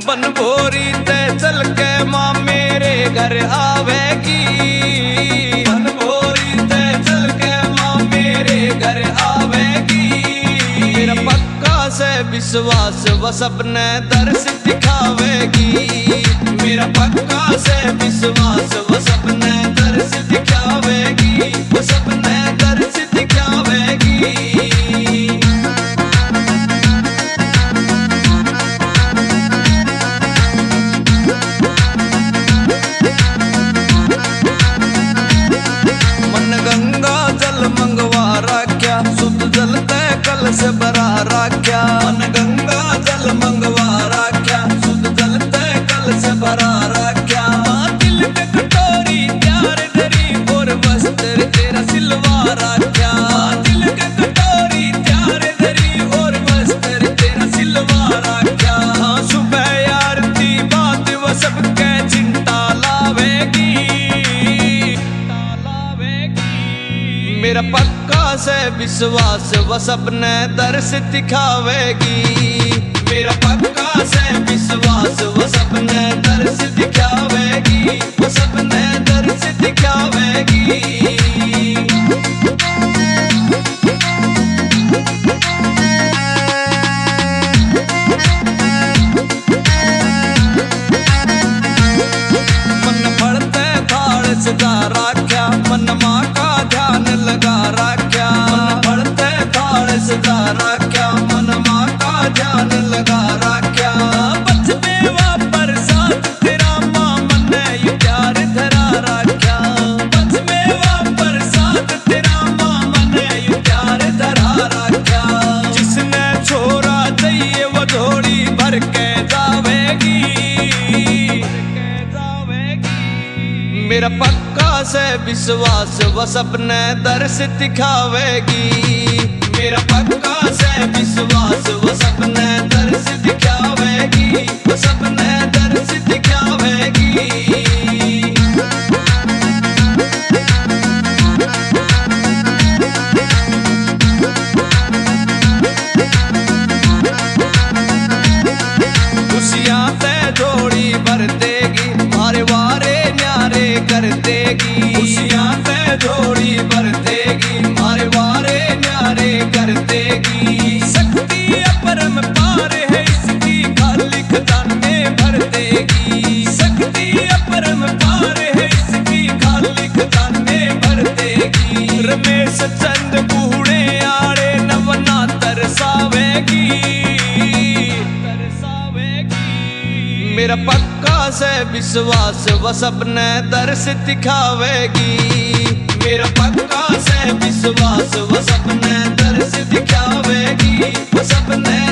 बनभोरी ते चल के माँ मेरे घर आवेगी। बनभोरी ते चल के माँ मेरे घर आवेगी। मेरा पक्का से विश्वास वो सपने दर्श दिखावेगी। मेरा पक्का से विश्वास वो सपने दर्श दिखावेगी। वो सपने दर्श दिखावेगी। मंगवा राख्या शुद्ध जल ते कल से भरा राख्या। मन गंगा जल मंगवा राख्या शुद्ध जल ते कल से भरा राख्या। दिल में कटोरी प्यार धरी और वस्त्र तेरा सिलवा राख्या। दिल के कटोरी प्यार धरी और वस्त्र तेरा सिलवा राख्या। सुबह आरती बात वो सबके चिंता लावेगी। मेरा पक्का से विश्वास वो सपने दर्श दिखावेगी। मेरा पक्का से विश्वास वो सपने दर्श दिखावेगी। वो सपने दर्श दिखावेगी। मन पड़ते थाल सजा राख्या मन माँ का ध्यान लगा राख्या। मन पड़ते थाल सजा राख्या मन माँ का ध्यान लगा राख्या। बचपे वापर साथ तेरा माँ मन यू प्यार धरा राख्या। बचपे वापर साथ तेरा माँ मन यू प्यार धरा राख्या। जिसने छोरा चाहिए वो झोली भर के जावेगी। मेरा पक्का से विश्वास वो सपने दर्श दिखावेगी। मेरा पक्का से विश्वास वो सपने दर्श दिखावेगी। वो सपने दर्श दिखावेगी। खुशियां ते जोड़ी भर देगी मारे वारे न्यारे कर देगी। खुशियां ते जोड़ी भर देगी मारे वारे न्यारे कर देगी। शक्ति अपरम पार है इसकी खाली खजाने भर देगी। शक्ति अपरम पार है इसकी खाली खजाने भर देगी। रमेश चंद बूढ़े आड़े नवना तरसावेगी। मेरा पक्का से विश्वास वो सपने दर्श दिखावेगी। मेरा पक्का से विश्वास वो सपने दर्श दिखावेगी। वो सपने